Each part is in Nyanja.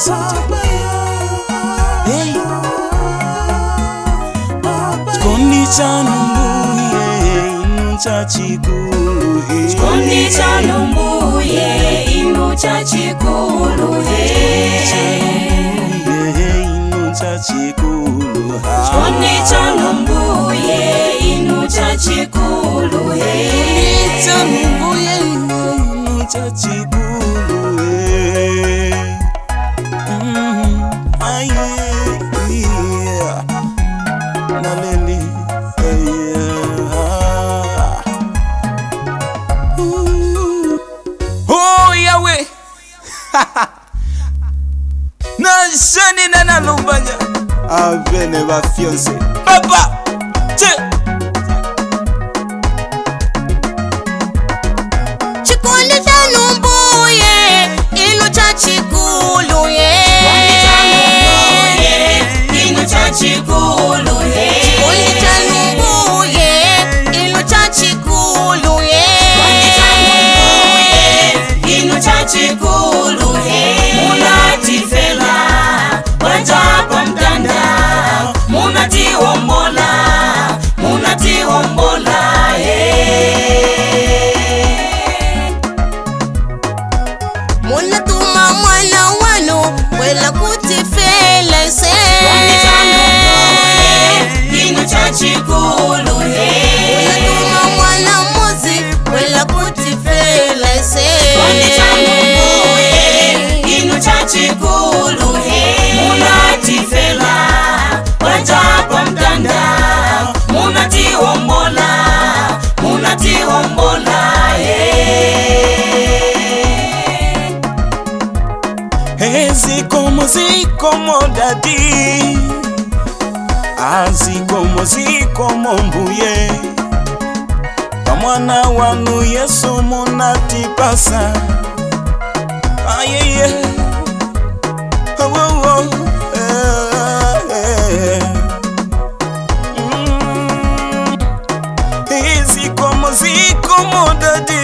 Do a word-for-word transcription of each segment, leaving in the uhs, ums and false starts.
Hey, chikondi chanu mbuye inu chachikulu. Chikondi chanu mbuye inu chachikulu. Inu chachikulu. Chikondi chanu mbuye inu chachikulu. Chanu mbuye inu chachikulu. Nashani na nalumbanya avene va fiancé papa che chikondi chanu mbuye inu chachikulu. Chikondi chanu mbuye inu chachikulu. Chikondi chanu mbuye inu chachikulu. Chikondi chanu mbuye inu chachikulu. Munatifela wajapa mtanda, munati ombola, munati ombola. Munatuma mwana wanu wela kutifela se. Chikondi chanu mbuye inu chachikulu. Munatuma mwana mozi wela kutifela se. Chikondi chanu mbuye inu chachikulu. Munatifela wajapa mtanda, munati ombola, munati ombola. Zikomo zikomo dadi, azikomo zikomo mbuye, pamwana wanu Yesu munatipasa. Ayeye, oh oh oh, eh, mm. Zikomo zikomo dadi.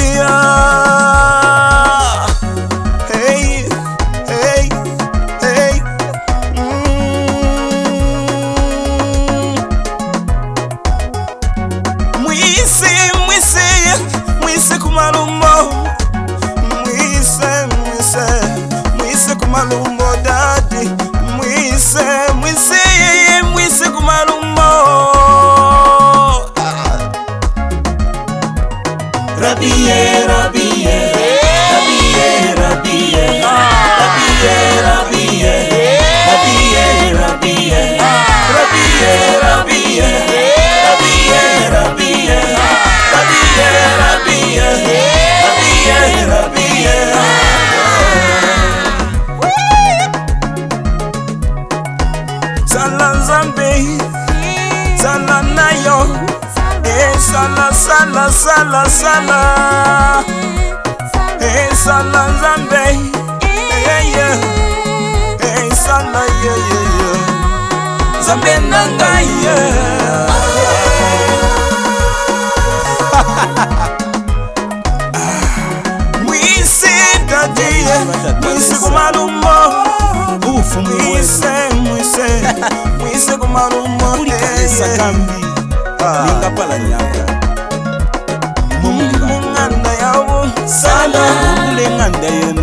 Kumalumbo dadi, mwise, mwise, mwise kumalumbo. Rabiye, rabiye, rabiye, rabiye, rabiye, rabiye, rabiye, rabiye, rabiye, rabiye, rabiye, rabiye, rabiye, rabiye, rabiye, rabiye. Sala zambe, sala nayo, eh sala sala sala sala, eh sala zambe, eh yeah, eh sala yeah yeah yeah, zambe nanga yeah. Mwisi dadi, mwisi kumalumbo, ufu mwise. Mwise kumalumbo kulikalesa kambi ninga pala nyaka munganda yawo sala ule nganda yena.